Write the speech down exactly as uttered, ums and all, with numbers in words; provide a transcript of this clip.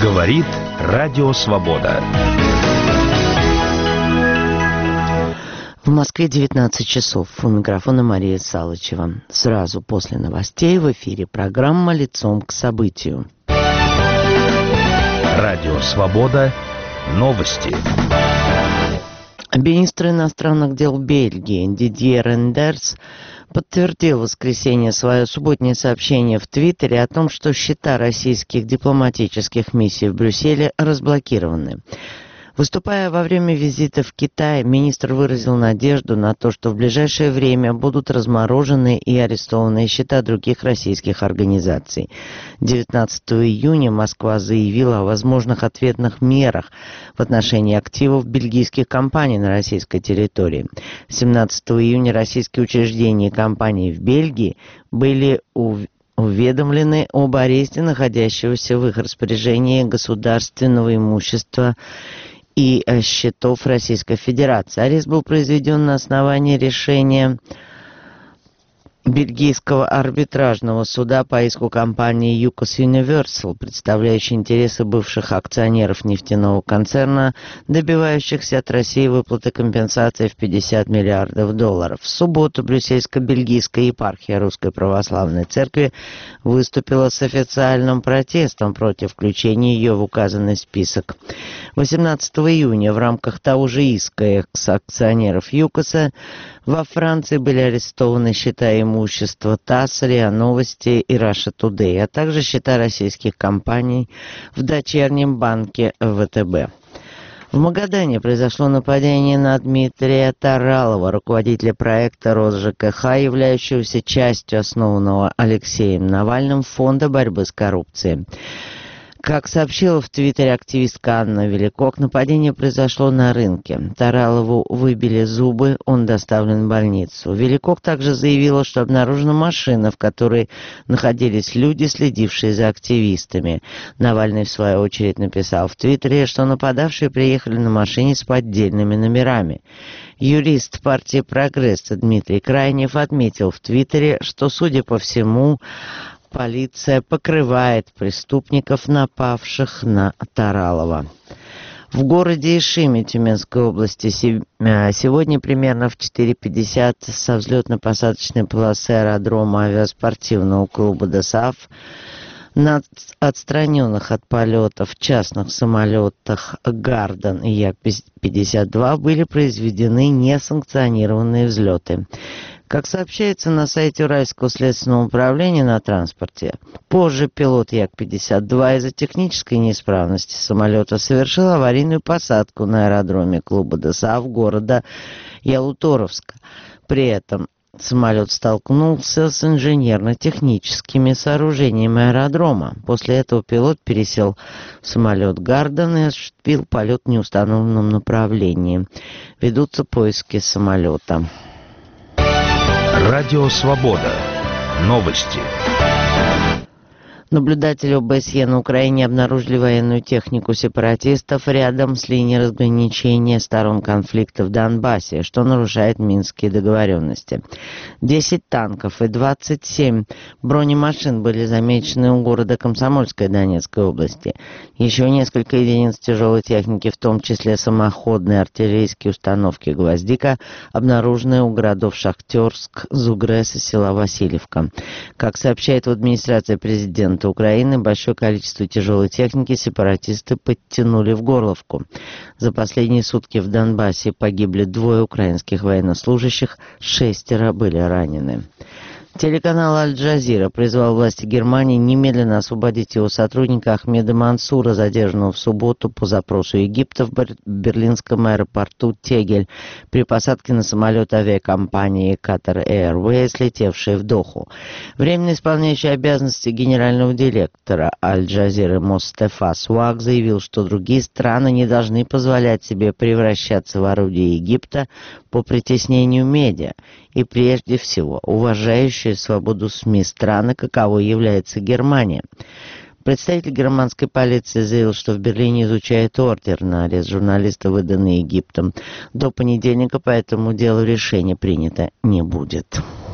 Говорит Радио Свобода. В Москве девятнадцать часов. У микрофона Мария Салычева. Сразу после новостей в эфире программа «Лицом к событию». Радио Свобода. Новости. Министр иностранных дел Бельгии Дидье Рейндерс подтвердил в воскресенье свое субботнее сообщение в Твиттере о том, что счета российских дипломатических миссий в Брюсселе разблокированы. Выступая во время визита в Китай, министр выразил надежду на то, что в ближайшее время будут разморожены и арестованы счета других российских организаций. девятнадцатого июня Москва заявила о возможных ответных мерах в отношении активов бельгийских компаний на российской территории. семнадцатого июня российские учреждения и компании в Бельгии были уведомлены уведомлены об аресте находящегося в их распоряжении государственного имущества и счетов Российской Федерации. Арест был произведен на основании решения Бельгийского арбитражного суда по иску компании юкос Universal, представляющей интересы бывших акционеров нефтяного концерна, добивающихся от России выплаты компенсации в пятьдесят миллиардов долларов. В субботу Брюссельско-бельгийская епархия Русской Православной Церкви выступила с официальным протестом против включения ее в указанный список. восемнадцатого июня в рамках того же иска экс-акционеров ЮКОСа во Франции были арестованы счета имущества ТАСС, РИА Новости и Раша Тудей, а также счета российских компаний в дочернем банке ВТБ. В Магадане произошло нападение на Дмитрия Таралова, руководителя проекта РосЖКХ, являющегося частью основанного Алексеем Навальным фонда борьбы с коррупцией. Как сообщила в Твиттере активистка Анна Великок, нападение произошло на рынке. Таралову выбили зубы, он доставлен в больницу. Великок также заявила, что обнаружена машина, в которой находились люди, следившие за активистами. Навальный, в свою очередь, написал в Твиттере, что нападавшие приехали на машине с поддельными номерами. Юрист партии «Прогресс» Дмитрий Крайнев отметил в Твиттере, что, судя по всему, полиция покрывает преступников, напавших на Таралова. В городе Ишиме Тюменской области сегодня примерно в четыре пятьдесят со взлетно-посадочной полосы аэродрома авиаспортивного клуба ДОСААФ на отстраненных от полетов частных самолетах «Гарден» и Як пятьдесят два были произведены несанкционированные взлеты. Как сообщается на сайте Уральского следственного управления на транспорте, позже пилот Як пятьдесят два из-за технической неисправности самолета совершил аварийную посадку на аэродроме клуба ДОСААФ города Ялуторовска. При этом самолет столкнулся с инженерно-техническими сооружениями аэродрома. После этого пилот пересел в самолет «Гарден» и осуществил полет в неустановленном направлении. Ведутся поиски самолета. Радио Свобода. Новости. Наблюдатели ОБСЕ на Украине обнаружили военную технику сепаратистов рядом с линией разграничения сторон конфликта в Донбассе, что нарушает минские договоренности. десять танков и двадцать семь бронемашин были замечены у города Комсомольская Донецкой области. Еще несколько единиц тяжелой техники, в том числе самоходные артиллерийские установки «Гвоздика», обнаружены у городов Шахтерск, Зугрес и села Васильевка. Как сообщает в администрации президента Украины, большое количество тяжелой техники сепаратисты подтянули в Горловку. За последние сутки в Донбассе погибли двое украинских военнослужащих, шестеро были ранены. Телеканал «Аль-Джазира» призвал власти Германии немедленно освободить его сотрудника Ахмеда Мансура, задержанного в субботу по запросу Египта в берлинском аэропорту Тегель при посадке на самолет авиакомпании Qatar Airways, летевшей в Доху. Временно исполняющий обязанности генерального директора «Аль-Джазиры» Мостефа Суак заявил, что другие страны не должны позволять себе превращаться в орудие Египта по притеснению медиа и прежде всего уважающие свободу СМИ страны, каковой является Германия. Представитель германской полиции заявил, что в Берлине изучает ордер на арест журналиста, выданный Египтом. До понедельника по этому делу решение принято не будет.